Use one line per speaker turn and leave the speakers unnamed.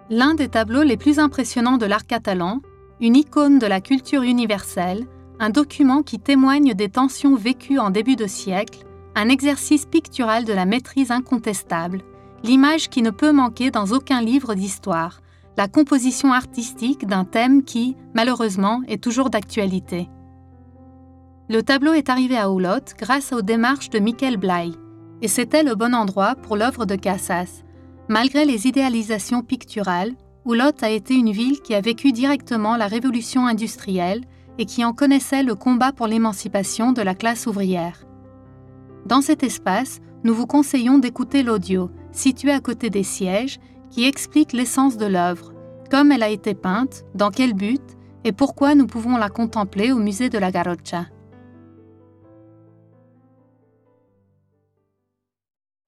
L'un des tableaux les plus impressionnants de l'art catalan, une icône de la culture universelle, un document qui témoigne des tensions vécues en début de siècle, un exercice pictural de la maîtrise incontestable, l'image qui ne peut manquer dans aucun livre d'histoire, la composition artistique d'un thème qui, malheureusement, est toujours d'actualité. Le tableau est arrivé à Olot grâce aux démarches de Miquel Blay, et c'était le bon endroit pour l'œuvre de Casas. Malgré les idéalisations picturales, Olot a été une ville qui a vécu directement la révolution industrielle et qui en connaissait le combat pour l'émancipation de la classe ouvrière. Dans cet espace, nous vous conseillons d'écouter l'audio, situé à côté des sièges, qui explique l'essence de l'œuvre, comme elle a été peinte, dans quel but et pourquoi nous pouvons la contempler au musée de la Garrocha.